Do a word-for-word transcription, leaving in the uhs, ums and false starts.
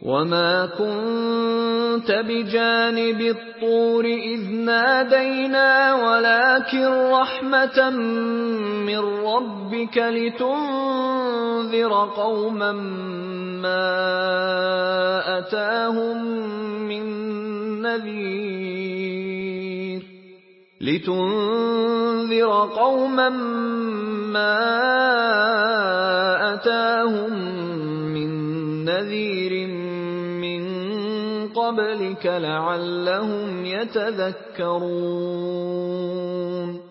وَمَا كُنتَ بِجَانِبِ الطُّورِ إِذْ نَادَيْنَا وَلَٰكِن رَّحْمَةً مِّن رَّبِّكَ لِتُنذِرَ قَوْمًا مَّا أَتَاهُم مِّن نَّذِيرٍ لِتُنذِرَ قَوْمًا مَّا أَتَاهُم مِّن نَّذِيرٍ مِّن قَبْلِكَ لَعَلَّهُمْ يَتَذَكَّرُونَ